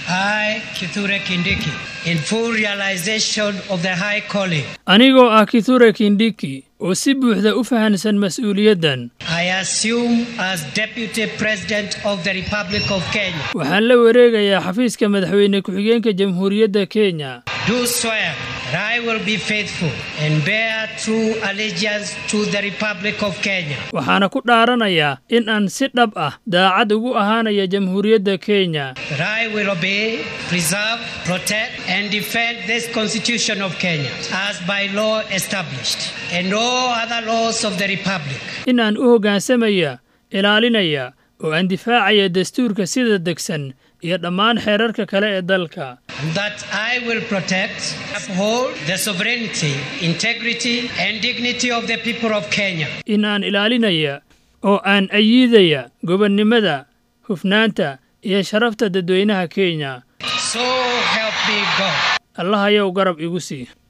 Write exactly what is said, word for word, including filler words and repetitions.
I, Kithure Kindiki, in full realization of the high calling. Anigoo ah Kithure Kindiki oo si buuxda u fahansan mas'uuliyaddan. I assume as Deputy President of the Republic of Kenya. Waxaan la wareegayaa xafiiska madaxweyne ku-xigeenka Jamhuuriyadda Kenya. Do swear that I will be faithful and bear true allegiance to the Republic of Kenya. Waxaana ku dhaaranayaa in aan si dhab ah daacad ugu ahaanaya Jamhuuriyadda Kenya. That I will obey, preserve, protect and defend this Constitution of Kenya as by law established and all other laws of the Republic. In aan u hoggaansamaya, ilaalinaya oo aan difaacaya dastuurka sida degsan iyo dhammaan xeerarka kale ee dalka. That I will protect, uphold the sovereignty, integrity and dignity of the people of Kenya. In aan ilaalinaya oo aan ayiidaya gobonnimada, hufnaanta iyo sharafta dadweynaha Kenya. So help me God. Allah ayaa garab igu sii.